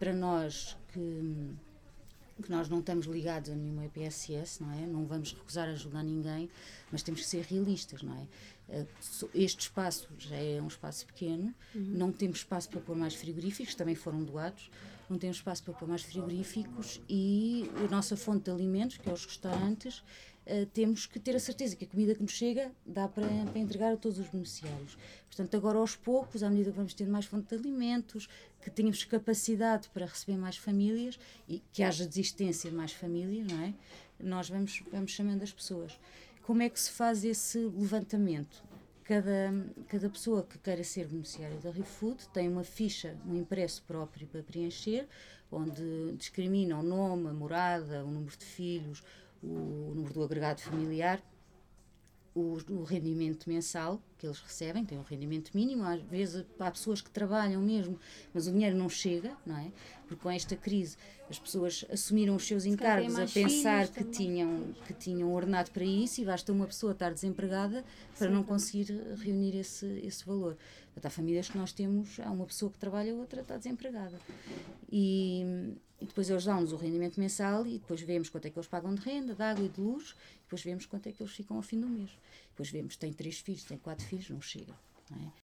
para nós que nós não estamos ligados a nenhuma EPSS, não é? Não vamos recusar ajuda a ninguém, mas temos que ser realistas, não é? Este espaço já é um espaço pequeno, não temos espaço para pôr mais frigoríficos, também foram doados, não temos espaço para pôr mais frigoríficos e a nossa fonte de alimentos, que é os restaurantes, temos que ter a certeza que a comida que nos chega dá para entregar a todos os beneficiários. Portanto, agora aos poucos, à medida que vamos tendo mais fonte de alimentos, que tenhamos capacidade para receber mais famílias e que haja desistência de mais famílias, não é? Nós vamos chamando as pessoas. Como é que se faz esse levantamento? Cada pessoa que queira ser beneficiária da ReFood tem uma ficha, um impresso próprio para preencher, onde discrimina o nome, a morada, o número de filhos, o número do agregado familiar, o rendimento mensal que eles recebem, tem um rendimento mínimo, às vezes há pessoas que trabalham mesmo, mas o dinheiro não chega, não é? Porque com esta crise as pessoas assumiram os seus encargos a pensar que tinham ordenado para isso e basta uma pessoa estar desempregada para não conseguir reunir esse valor. Portanto, há famílias que nós temos, há uma pessoa que trabalha, a outra está desempregada. E depois eles dão-nos o rendimento mensal e depois vemos quanto é que eles pagam de renda, de água e de luz, e depois vemos quanto é que eles ficam ao fim do mês. Depois vemos, tem 3 filhos, tem 4 filhos, não chega. Não é?